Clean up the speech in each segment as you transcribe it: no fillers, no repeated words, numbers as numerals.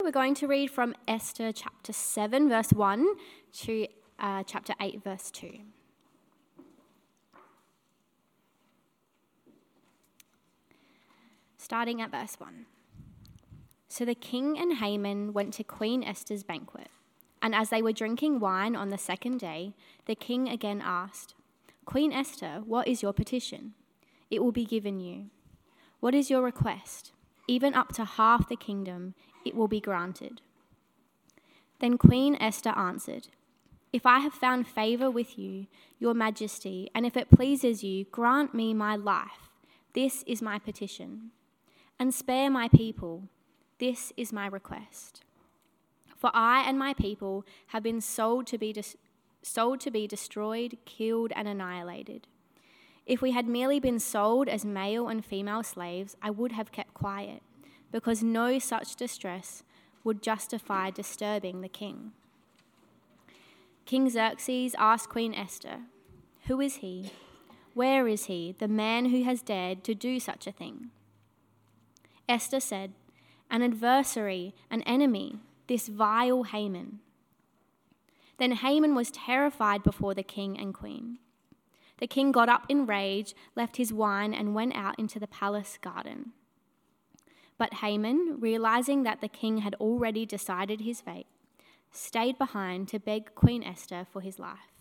We're going to read from Esther chapter 7, verse 1 to chapter 8, verse 2. Starting at verse 1. So the king and Haman went to Queen Esther's banquet, and as they were drinking wine on the second day, the king again asked, "Queen Esther, what is your petition? It will be given you. What is your request? Even up to half the kingdom, it will be granted." Then Queen Esther answered, "If I have found favor with you, your majesty, and if it pleases you, grant me my life. This is my petition. And spare my people. This is my request. For I and my people have been sold to be destroyed, killed, and annihilated. If we had merely been sold as male and female slaves, I would have kept quiet, because no such distress would justify disturbing the king." King Xerxes asked Queen Esther, "Who is he? Where is he, the man who has dared to do such a thing?" Esther said, "An adversary, an enemy, this vile Haman." Then Haman was terrified before the king and queen. The king got up in rage, left his wine, and went out into the palace garden. But Haman, realizing that the king had already decided his fate, stayed behind to beg Queen Esther for his life.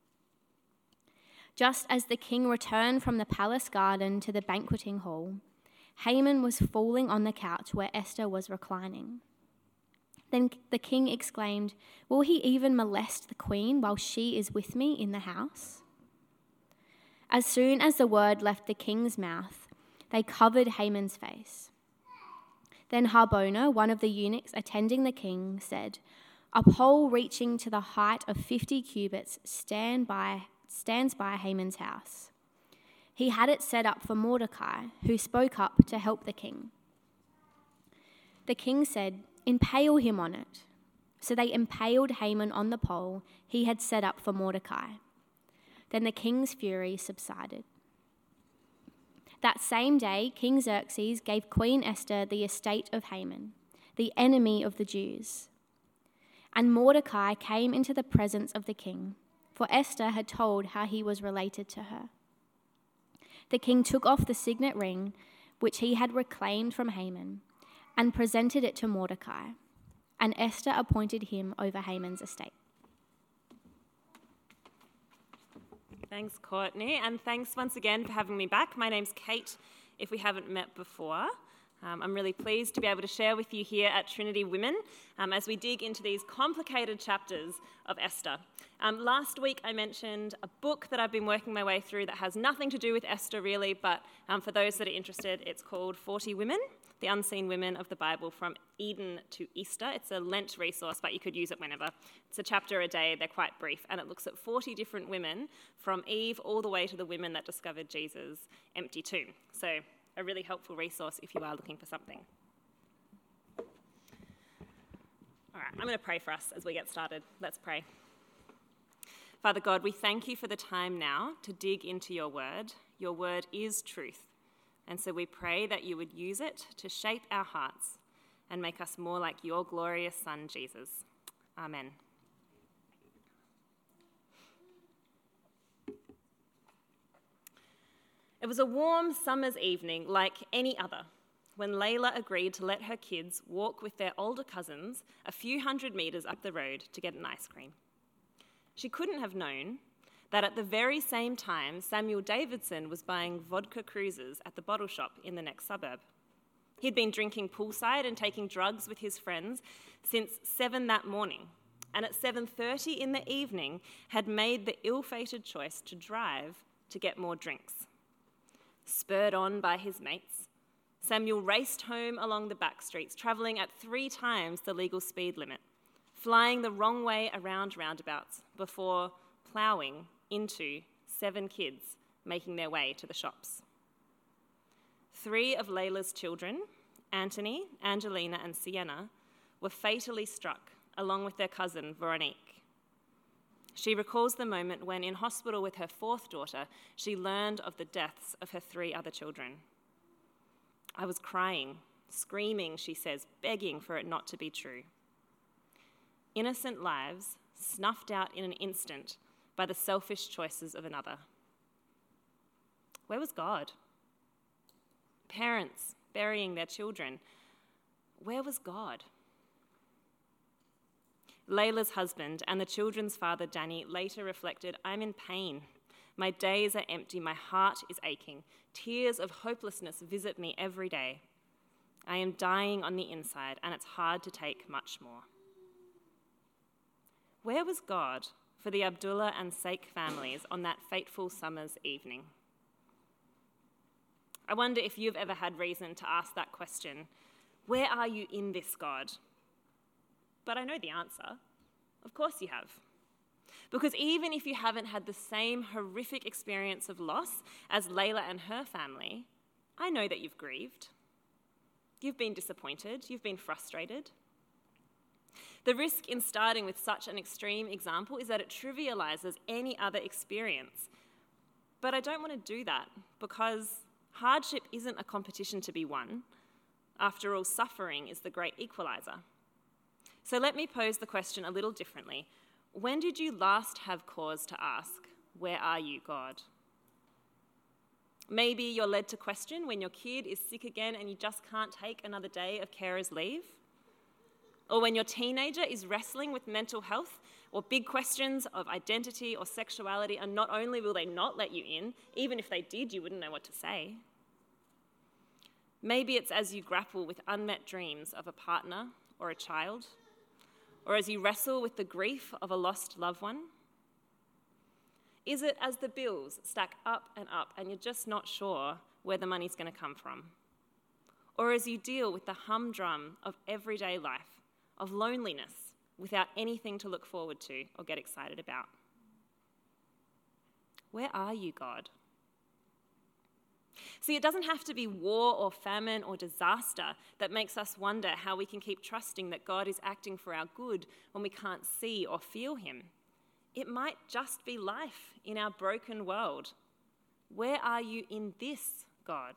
Just as the king returned from the palace garden to the banqueting hall, Haman was falling on the couch where Esther was reclining. Then the king exclaimed, "Will he even molest the queen while she is with me in the house?" As soon as the word left the king's mouth, they covered Haman's face. Then Harbona, one of the eunuchs attending the king, said, "A pole reaching to the height of 50 cubits stands by Haman's house. He had it set up for Mordecai, who spoke up to help the king." The king said, "Impale him on it." So they impaled Haman on the pole he had set up for Mordecai. Then the king's fury subsided. That same day, King Xerxes gave Queen Esther the estate of Haman, the enemy of the Jews. And Mordecai came into the presence of the king, for Esther had told how he was related to her. The king took off the signet ring, which he had reclaimed from Haman, and presented it to Mordecai, and Esther appointed him over Haman's estate. Thanks, Courtney, and thanks once again for having me back. My name's Kate, if we haven't met before. I'm really pleased to be able to share with you here at Trinity Women as we dig into these complicated chapters of Esther. Last week I mentioned a book that I've been working my way through that has nothing to do with Esther really, but for those that are interested, it's called 40 Women, the Unseen Women of the Bible from Eden to Easter. It's a Lent resource, but you could use it whenever. It's a chapter a day, they're quite brief, and it looks at 40 different women from Eve all the way to the women that discovered Jesus' empty tomb. So a really helpful resource if you are looking for something. All right, I'm going to pray for us as we get started. Let's pray. Father God, we thank you for the time now to dig into your word. Your word is truth, and so we pray that you would use it to shape our hearts and make us more like your glorious Son, Jesus. Amen. It was a warm summer's evening like any other when Layla agreed to let her kids walk with their older cousins a few hundred metres up the road to get an ice cream. She couldn't have known that at the very same time Samuel Davidson was buying vodka cruisers at the bottle shop in the next suburb. He'd been drinking poolside and taking drugs with his friends since 7 that morning, and at 7:30 in the evening had made the ill-fated choice to drive to get more drinks. Spurred on by his mates, Samuel raced home along the back streets, travelling at 3 times the legal speed limit, flying the wrong way around roundabouts before ploughing into 7 kids making their way to the shops. 3 of Layla's children, Anthony, Angelina, and Sienna, were fatally struck, along with their cousin, Veronique. She recalls the moment when, in hospital with her 4th daughter, she learned of the deaths of her 3 other children. "I was crying," screaming, she says, begging for it not to be true. Innocent lives snuffed out in an instant by the selfish choices of another. Where was God? Parents burying their children. Where was God? Layla's husband and the children's father, Danny, later reflected, "I'm in pain. My days are empty. My heart is aching. Tears of hopelessness visit me every day. I am dying on the inside, and it's hard to take much more." Where was God for the Abdullah and Saik families on that fateful summer's evening? I wonder if you've ever had reason to ask that question. Where are you in this, God? But I know the answer. Of course you have. Because even if you haven't had the same horrific experience of loss as Layla and her family, I know that you've grieved. You've been disappointed. You've been frustrated. The risk in starting with such an extreme example is that it trivializes any other experience. But I don't want to do that because hardship isn't a competition to be won. After all, suffering is the great equalizer. So let me pose the question a little differently. When did you last have cause to ask, "Where are you, God?" Maybe you're led to question when your kid is sick again and you just can't take another day of carer's leave. Or when your teenager is wrestling with mental health or big questions of identity or sexuality, and not only will they not let you in, even if they did, you wouldn't know what to say. Maybe it's as you grapple with unmet dreams of a partner or a child, or as you wrestle with the grief of a lost loved one. Is it as the bills stack up and you're just not sure where the money's going to come from? Or as you deal with the humdrum of everyday life, of loneliness, without anything to look forward to or get excited about? Where are you, God? See, it doesn't have to be war or famine or disaster that makes us wonder how we can keep trusting that God is acting for our good when we can't see or feel him. It might just be life in our broken world. Where are you in this, God?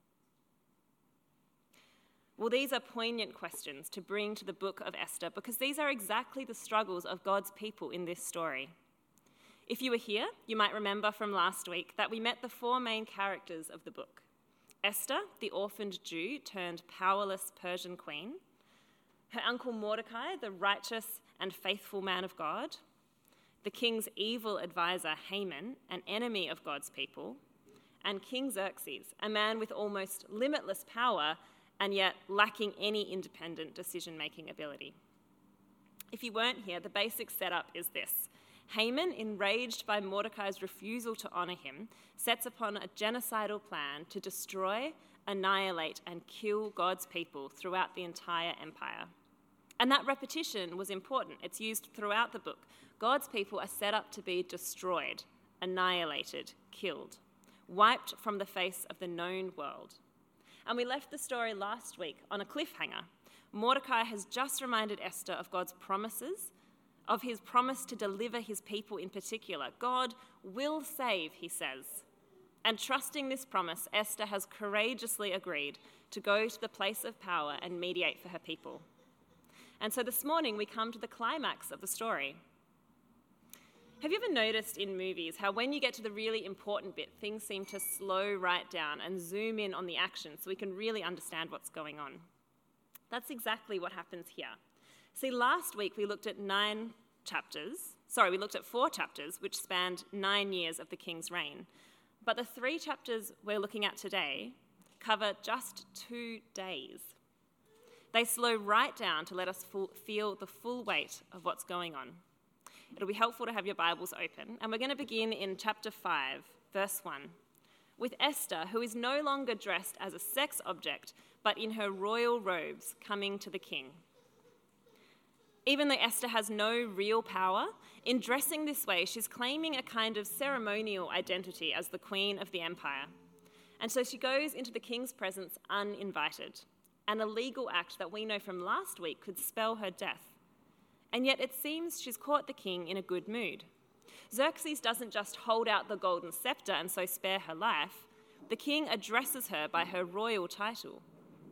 Well, these are poignant questions to bring to the book of Esther because these are exactly the struggles of God's people in this story. If you were here, you might remember from last week that we met the four main characters of the book. Esther, the orphaned Jew turned powerless Persian queen. Her uncle Mordecai, the righteous and faithful man of God. The king's evil advisor Haman, an enemy of God's people. And King Xerxes, a man with almost limitless power and yet lacking any independent decision-making ability. If you weren't here, the basic setup is this. Haman, enraged by Mordecai's refusal to honour him, sets upon a genocidal plan to destroy, annihilate, and kill God's people throughout the entire empire. And that repetition was important. It's used throughout the book. God's people are set up to be destroyed, annihilated, killed, wiped from the face of the known world. And we left the story last week on a cliffhanger. Mordecai has just reminded Esther of God's promises, of his promise to deliver his people in particular. God will save, he says. And trusting this promise, Esther has courageously agreed to go to the place of power and mediate for her people. And so this morning we come to the climax of the story. Have you ever noticed in movies how when you get to the really important bit, things seem to slow right down and zoom in on the action so we can really understand what's going on? That's exactly what happens here. See, last week we looked at 4 chapters, which spanned 9 years of the king's reign. But the 3 chapters we're looking at today cover just 2 days. They slow right down to let us feel the full weight of what's going on. It'll be helpful to have your Bibles open, and we're going to begin in chapter 5, verse 1, with Esther, who is no longer dressed as a sex object, but in her royal robes, coming to the king. Even though Esther has no real power, in dressing this way, she's claiming a kind of ceremonial identity as the queen of the empire. And so she goes into the king's presence uninvited, an illegal act that we know from last week could spell her death. And yet it seems she's caught the king in a good mood. Xerxes doesn't just hold out the golden scepter and so spare her life. The king addresses her by her royal title,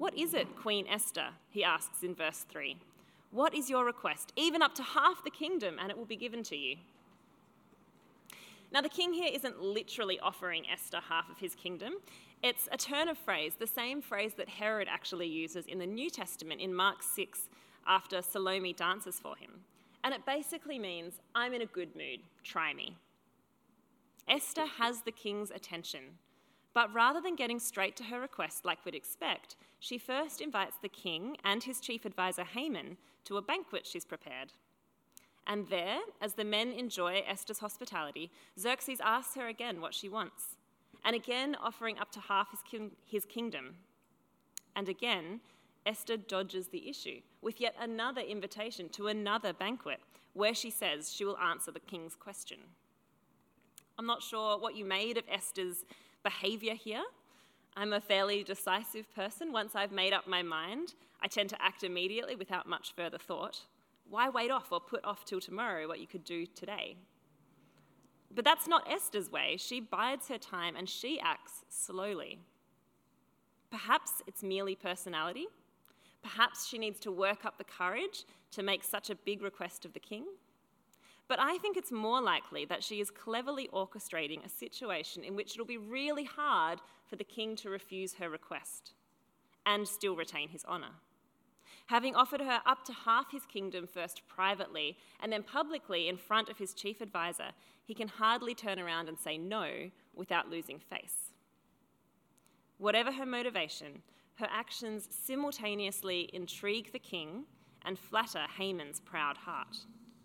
"What is it, Queen Esther?" he asks in verse 3. "What is your request? Even up to half the kingdom, and it will be given to you." Now, the king here isn't literally offering Esther half of his kingdom. It's a turn of phrase, the same phrase that Herod actually uses in the New Testament in Mark 6 after Salome dances for him. And it basically means, "I'm in a good mood, try me." Esther has the king's attention, but rather than getting straight to her request like we'd expect, she first invites the king and his chief advisor Haman to a banquet she's prepared. And there, as the men enjoy Esther's hospitality, Xerxes asks her again what she wants, and again offering up to half his kingdom. And again, Esther dodges the issue with yet another invitation to another banquet where she says she will answer the king's question. I'm not sure what you made of Esther's behaviour here. I'm a fairly decisive person. Once I've made up my mind, I tend to act immediately without much further thought. Why wait off or put off till tomorrow what you could do today? But that's not Esther's way. She bides her time and she acts slowly. Perhaps it's merely personality. Perhaps she needs to work up the courage to make such a big request of the king. But I think it's more likely that she is cleverly orchestrating a situation in which it'll be really hard for the king to refuse her request and still retain his honour. Having offered her up to half his kingdom first privately and then publicly in front of his chief advisor, he can hardly turn around and say no without losing face. Whatever her motivation, her actions simultaneously intrigue the king and flatter Haman's proud heart.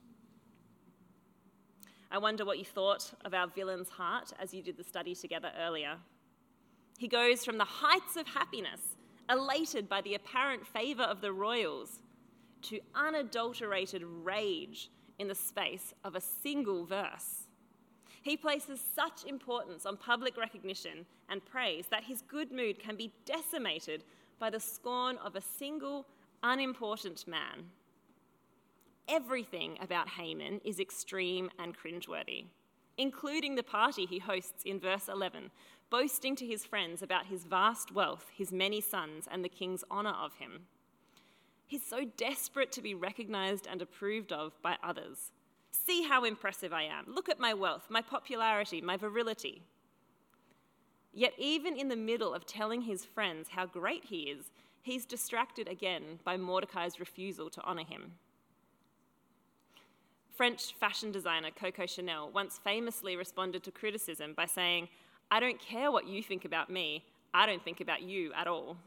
I wonder what you thought of our villain's heart as you did the study together earlier. He goes from the heights of happiness, elated by the apparent favour of the royals, to unadulterated rage in the space of a single verse. He places such importance on public recognition and praise that his good mood can be decimated by the scorn of a single unimportant man. Everything about Haman is extreme and cringeworthy, including the party he hosts in verse 11, boasting to his friends about his vast wealth, his many sons, and the king's honour of him. He's so desperate to be recognised and approved of by others. See how impressive I am. Look at my wealth, my popularity, my virility. Yet even in the middle of telling his friends how great he is, he's distracted again by Mordecai's refusal to honour him. French fashion designer Coco Chanel once famously responded to criticism by saying, "I don't care what you think about me, I don't think about you at all."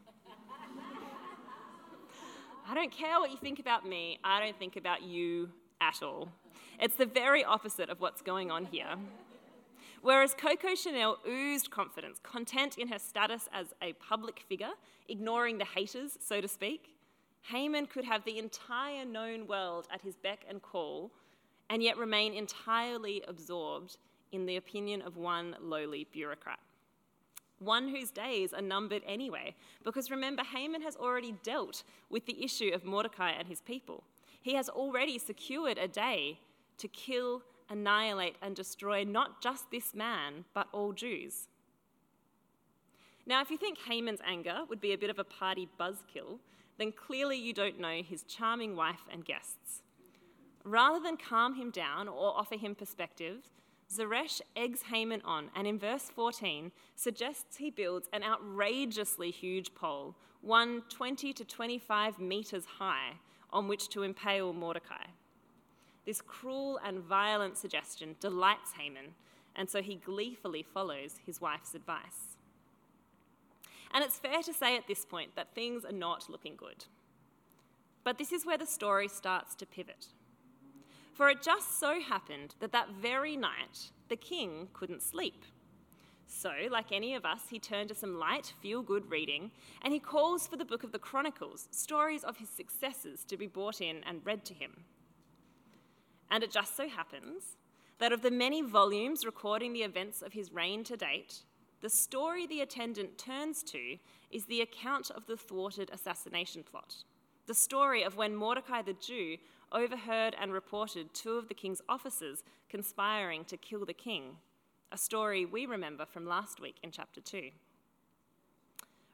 I don't care what you think about me, I don't think about you at all. It's the very opposite of what's going on here. Whereas Coco Chanel oozed confidence, content in her status as a public figure, ignoring the haters, so to speak, Haman could have the entire known world at his beck and call and yet remain entirely absorbed in the opinion of one lowly bureaucrat. One whose days are numbered anyway, because remember, Haman has already dealt with the issue of Mordecai and his people. He has already secured a day to kill, annihilate, and destroy not just this man, but all Jews. Now, if you think Haman's anger would be a bit of a party buzzkill, then clearly you don't know his charming wife and guests. Rather than calm him down or offer him perspective, Zeresh eggs Haman on, and in verse 14 suggests he builds an outrageously huge pole, one 20 to 25 metres high, on which to impale Mordecai. This cruel and violent suggestion delights Haman, and so he gleefully follows his wife's advice. And it's fair to say at this point that things are not looking good. But this is where the story starts to pivot. For it just so happened that very night, the king couldn't sleep. So, like any of us, he turned to some light, feel-good reading, and he calls for the book of the Chronicles, stories of his successes to be brought in and read to him. And it just so happens that of the many volumes recording the events of his reign to date, the story the attendant turns to is the account of the thwarted assassination plot, the story of when Mordecai the Jew overheard and reported two of the king's officers conspiring to kill the king, a story we remember from last week in chapter 2.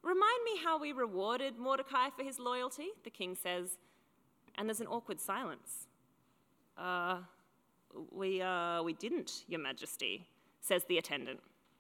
"Remind me how we rewarded Mordecai for his loyalty," the king says, and there's an awkward silence. We didn't, Your Majesty," says the attendant.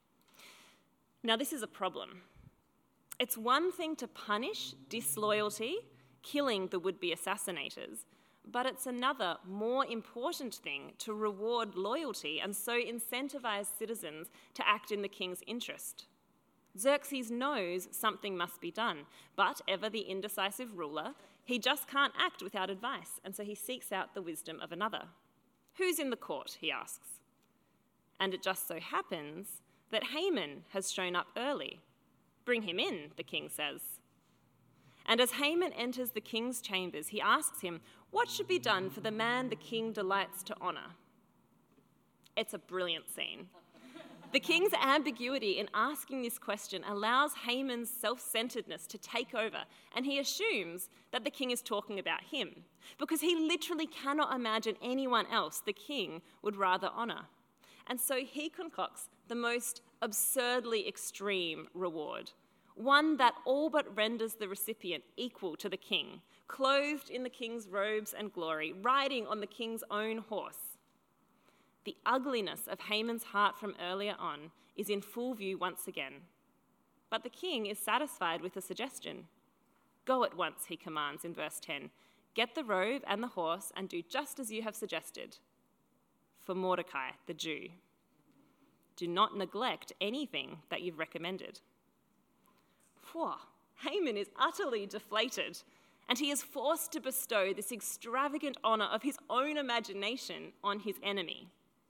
Now, this is a problem. It's one thing to punish disloyalty, killing the would-be assassinators, but it's another, more important thing to reward loyalty and so incentivize citizens to act in the king's interest. Xerxes knows something must be done, but ever the indecisive ruler, he just can't act without advice, and so he seeks out the wisdom of another. "Who's in the court?" he asks. And it just so happens that Haman has shown up early. "Bring him in," the king says. And as Haman enters the king's chambers, he asks him, what should be done for the man the king delights to honour? It's a brilliant scene. The king's ambiguity in asking this question allows Haman's self-centeredness to take over, and he assumes that the king is talking about him, because he literally cannot imagine anyone else the king would rather honour. And so he concocts the most absurdly extreme reward, one that all but renders the recipient equal to the king, clothed in the king's robes and glory, riding on the king's own horse. The ugliness of Haman's heart from earlier on is in full view once again. But the king is satisfied with the suggestion. "Go at once," he commands in verse 10. "Get the robe and the horse and do just as you have suggested. For Mordecai, the Jew. Do not neglect anything that you've recommended." Phew, Haman is utterly deflated, and he is forced to bestow this extravagant honour of his own imagination on his enemy.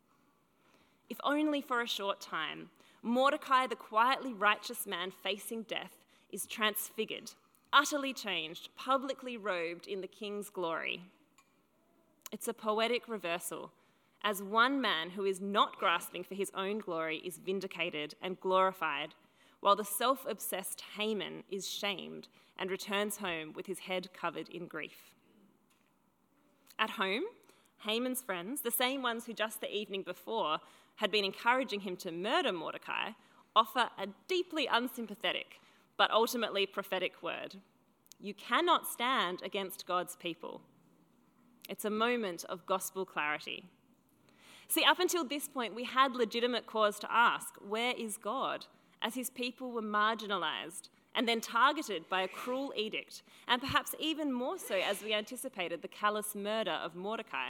If only for a short time, Mordecai, the quietly righteous man facing death, is transfigured, utterly changed, publicly robed in the king's glory. It's a poetic reversal, as one man who is not grasping for his own glory is vindicated and glorified, while the self-obsessed Haman is shamed and returns home with his head covered in grief. At home, Haman's friends, the same ones who just the evening before had been encouraging him to murder Mordecai, offer a deeply unsympathetic but ultimately prophetic word. You cannot stand against God's people. It's a moment of gospel clarity. See, up until this point, we had legitimate cause to ask, where is God? As his people were marginalised and then targeted by a cruel edict, and perhaps even more so as we anticipated the callous murder of Mordecai.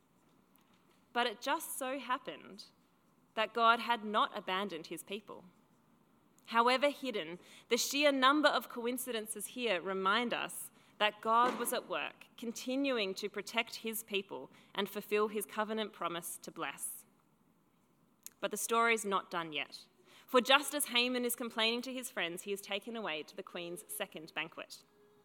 But it just so happened that God had not abandoned his people. However hidden, the sheer number of coincidences here remind us that God was at work, continuing to protect his people and fulfill his covenant promise to bless. But the story's not done yet. For just as Haman is complaining to his friends, he is taken away to the queen's second banquet.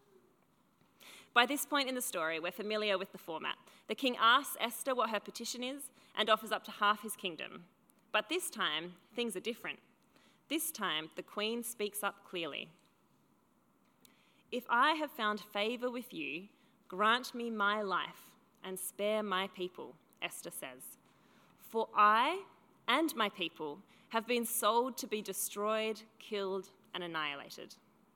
By this point in the story, we're familiar with the format. The king asks Esther what her petition is and offers up to half his kingdom. But this time, things are different. This time, the queen speaks up clearly. "If I have found favour with you, grant me my life and spare my people," Esther says. "For I and my people have been sold to be destroyed, killed, and annihilated."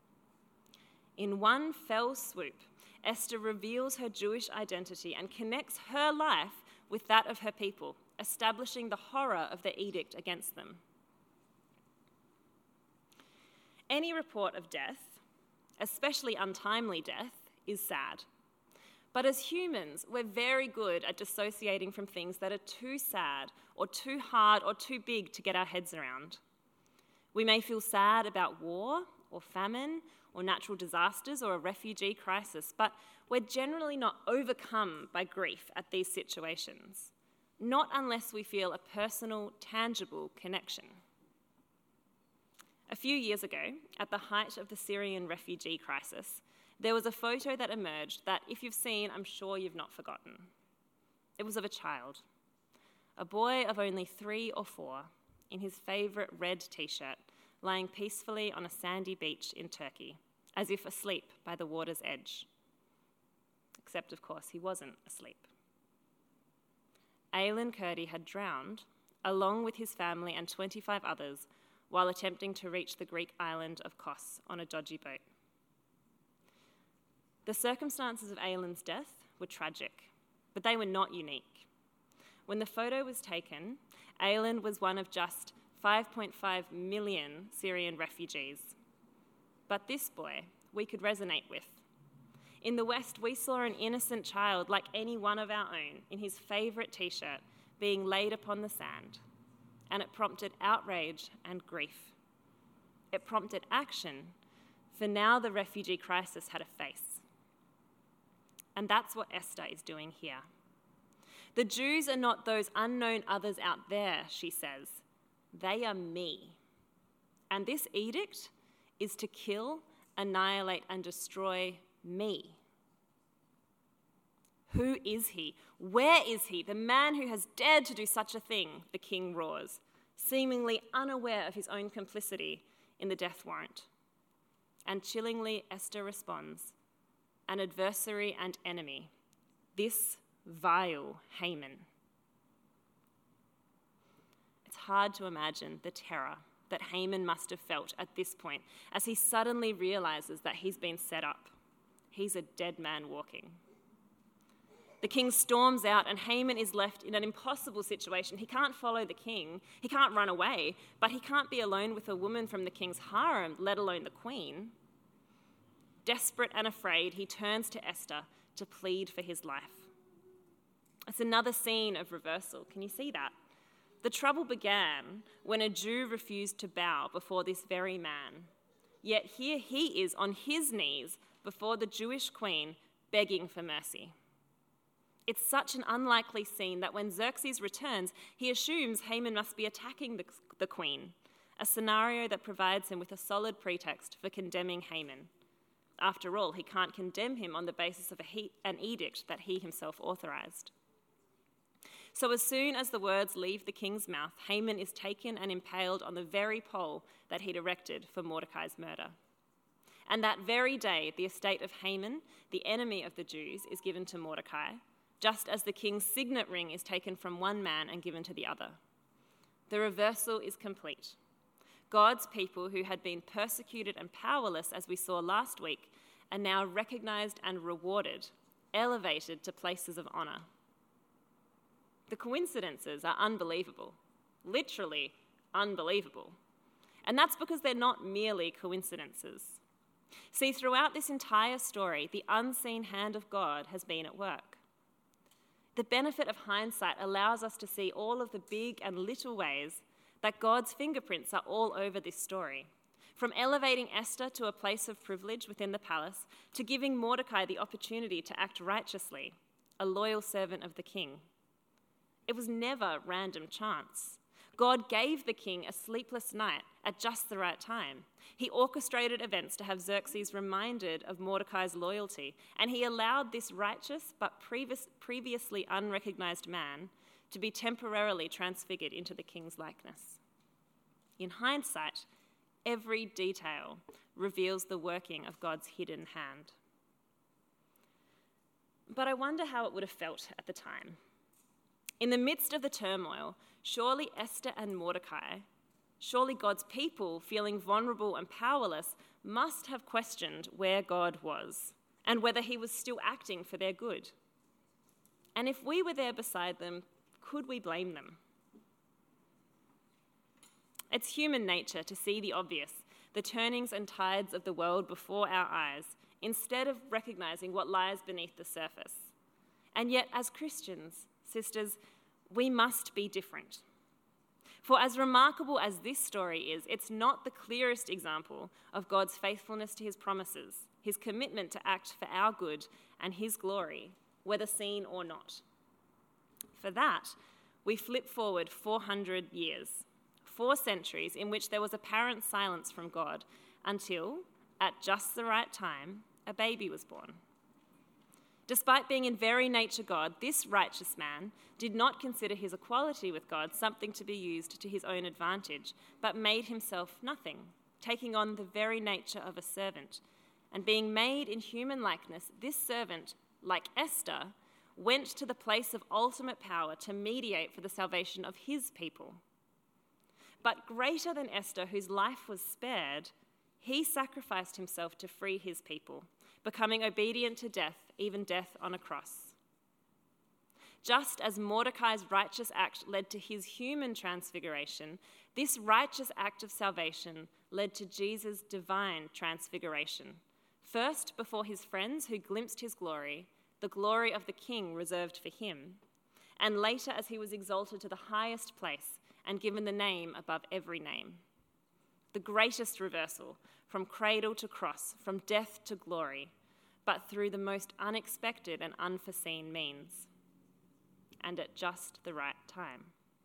In one fell swoop, Esther reveals her Jewish identity and connects her life with that of her people, establishing the horror of the edict against them. Any report of death, especially untimely death, is sad. But as humans, we're very good at dissociating from things that are too sad or too hard or too big to get our heads around. We may feel sad about war or famine or natural disasters or a refugee crisis, but we're generally not overcome by grief at these situations, not unless we feel a personal, tangible connection. A few years ago, at the height of the Syrian refugee crisis, there was a photo that emerged that, if you've seen, I'm sure you've not forgotten. It was of a child, a boy of only 3 or 4, in his favourite red t-shirt, lying peacefully on a sandy beach in Turkey, as if asleep by the water's edge. Except, of course, he wasn't asleep. Aylan Kurdi had drowned, along with his family and 25 others, while attempting to reach the Greek island of Kos on a dodgy boat. The circumstances of Aelin's death were tragic, but they were not unique. When the photo was taken, Aelin was one of just 5.5 million Syrian refugees. But this boy we could resonate with. In the West, we saw an innocent child like any one of our own in his favourite t-shirt being laid upon the sand, and it prompted outrage and grief. It prompted action, for now the refugee crisis had a face. And that's what Esther is doing here. The Jews are not those unknown others out there, she says. They are me. And this edict is to kill, annihilate, and destroy me. Who is he? Where is he? The man who has dared to do such a thing, the king roars, seemingly unaware of his own complicity in the death warrant. And chillingly, Esther responds, an adversary and enemy, this vile Haman. It's hard to imagine the terror that Haman must have felt at this point as he suddenly realizes that he's been set up. He's a dead man walking. The king storms out and Haman is left in an impossible situation. He can't follow the king, he can't run away, but he can't be alone with a woman from the king's harem, let alone the queen. Desperate and afraid, he turns to Esther to plead for his life. It's another scene of reversal. Can you see that? The trouble began when a Jew refused to bow before this very man. Yet here he is on his knees before the Jewish queen, begging for mercy. It's such an unlikely scene that when Xerxes returns, he assumes Haman must be attacking the queen, a scenario that provides him with a solid pretext for condemning Haman. After all, he can't condemn him on the basis of an edict that he himself authorized. So as soon as the words leave the king's mouth, Haman is taken and impaled on the very pole that he'd erected for Mordecai's murder. And that very day, the estate of Haman, the enemy of the Jews, is given to Mordecai, just as the king's signet ring is taken from one man and given to the other. The reversal is complete. God's people, who had been persecuted and powerless, as we saw last week, are now recognized and rewarded, elevated to places of honor. The coincidences are unbelievable, literally unbelievable. And that's because they're not merely coincidences. See, throughout this entire story, the unseen hand of God has been at work. The benefit of hindsight allows us to see all of the big and little ways that God's fingerprints are all over this story, from elevating Esther to a place of privilege within the palace to giving Mordecai the opportunity to act righteously, a loyal servant of the king. It was never random chance. God gave the king a sleepless night at just the right time. He orchestrated events to have Xerxes reminded of Mordecai's loyalty, and he allowed this righteous but previously unrecognized man to be temporarily transfigured into the king's likeness. In hindsight, every detail reveals the working of God's hidden hand. But I wonder how it would have felt at the time. In the midst of the turmoil, surely Esther and Mordecai, surely God's people feeling vulnerable and powerless, must have questioned where God was and whether he was still acting for their good. And if we were there beside them, could we blame them? It's human nature to see the obvious, the turnings and tides of the world before our eyes, instead of recognizing what lies beneath the surface. And yet, as Christians, sisters, we must be different. For as remarkable as this story is, it's not the clearest example of God's faithfulness to his promises, his commitment to act for our good and his glory, whether seen or not. For that, we flip forward 400 years, 4 centuries in which there was apparent silence from God until, at just the right time, a baby was born. Despite being in very nature God, this righteous man did not consider his equality with God something to be used to his own advantage, but made himself nothing, taking on the very nature of a servant. And being made in human likeness, this servant, like Esther, went to the place of ultimate power to mediate for the salvation of his people. But greater than Esther, whose life was spared, he sacrificed himself to free his people, becoming obedient to death, even death on a cross. Just as Mordecai's righteous act led to his human transfiguration, this righteous act of salvation led to Jesus' divine transfiguration. First, before his friends who glimpsed his glory, the glory of the King reserved for him, and later as he was exalted to the highest place and given the name above every name. The greatest reversal, from cradle to cross, from death to glory, but through the most unexpected and unforeseen means, and at just the right time.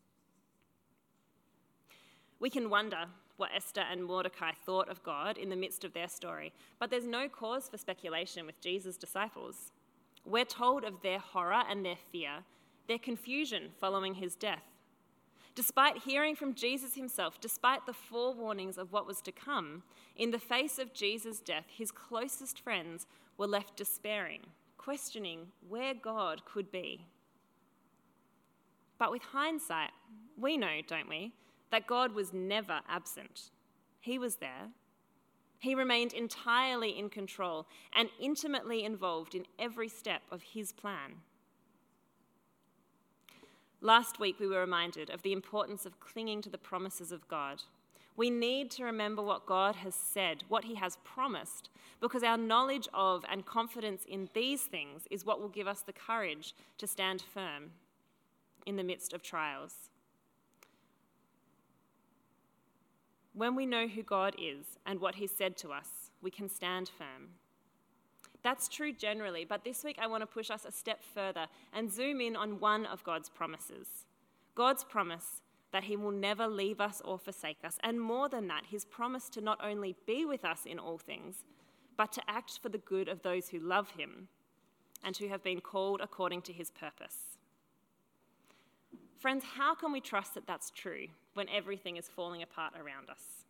We can wonder what Esther and Mordecai thought of God in the midst of their story, but there's no cause for speculation with Jesus' disciples. We're told of their horror and their fear, their confusion following his death. Despite hearing from Jesus himself, despite the forewarnings of what was to come, in the face of Jesus' death, his closest friends were left despairing, questioning where God could be. But with hindsight, we know, don't we, that God was never absent. He was there. He remained entirely in control and intimately involved in every step of his plan. Last week, we were reminded of the importance of clinging to the promises of God. We need to remember what God has said, what he has promised, because our knowledge of and confidence in these things is what will give us the courage to stand firm in the midst of trials. When we know who God is and what he's said to us, we can stand firm. That's true generally, but this week I want to push us a step further and zoom in on one of God's promises. God's promise that he will never leave us or forsake us, and more than that, his promise to not only be with us in all things, but to act for the good of those who love him and who have been called according to his purpose. Friends, how can we trust that that's true when everything is falling apart around us?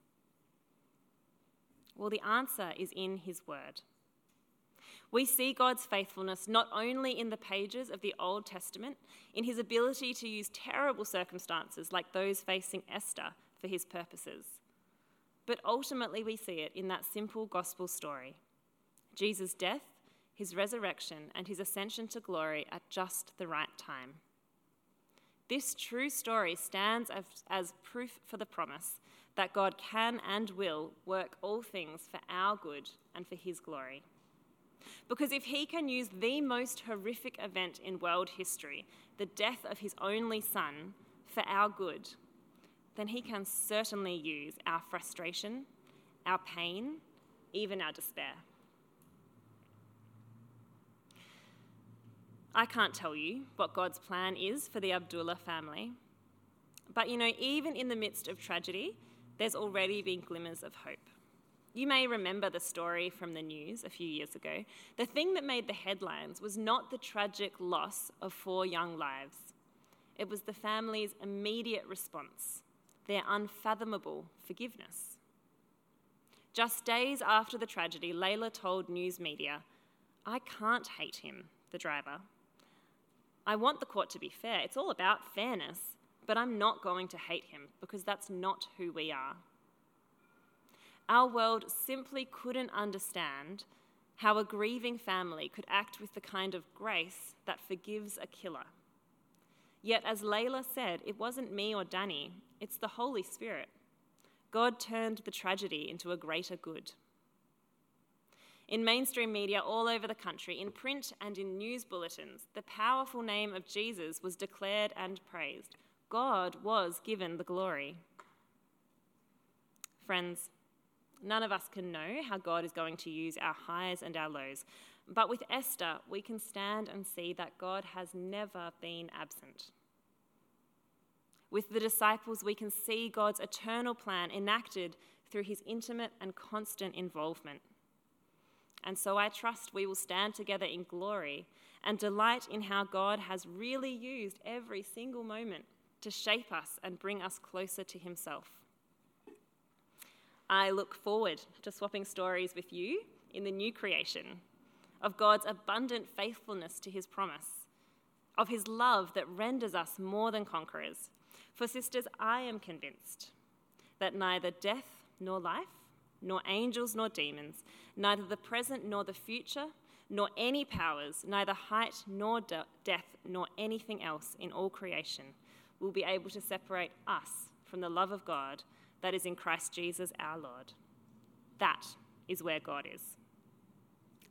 Well, the answer is in his word. We see God's faithfulness not only in the pages of the Old Testament, in his ability to use terrible circumstances like those facing Esther for his purposes, but ultimately we see it in that simple gospel story: Jesus' death, his resurrection, and his ascension to glory at just the right time. This true story stands as proof for the promise that God can and will work all things for our good and for his glory. Because if he can use the most horrific event in world history, the death of his only son, for our good, then he can certainly use our frustration, our pain, even our despair. I can't tell you what God's plan is for the Abdullah family, but even in the midst of tragedy, there's already been glimmers of hope. You may remember the story from the news a few years ago. The thing that made the headlines was not the tragic loss of 4 young lives. It was the family's immediate response, their unfathomable forgiveness. Just days after the tragedy, Layla told news media, "I can't hate him, the driver. I want the court to be fair. It's all about fairness, but I'm not going to hate him because that's not who we are." Our world simply couldn't understand how a grieving family could act with the kind of grace that forgives a killer. Yet, as Layla said, it wasn't me or Danny, it's the Holy Spirit. God turned the tragedy into a greater good. In mainstream media all over the country, in print and in news bulletins, the powerful name of Jesus was declared and praised. God was given the glory. Friends, none of us can know how God is going to use our highs and our lows, but with Esther, we can stand and see that God has never been absent. With the disciples, we can see God's eternal plan enacted through his intimate and constant involvement. And so I trust we will stand together in glory and delight in how God has really used every single moment to shape us and bring us closer to himself. I look forward to swapping stories with you in the new creation of God's abundant faithfulness to his promise, of his love that renders us more than conquerors. For sisters, I am convinced that neither death nor life, nor angels nor demons, neither the present nor the future, nor any powers, neither height nor depth, nor anything else in all creation will be able to separate us from the love of God that is in Christ Jesus our Lord. That is where God is.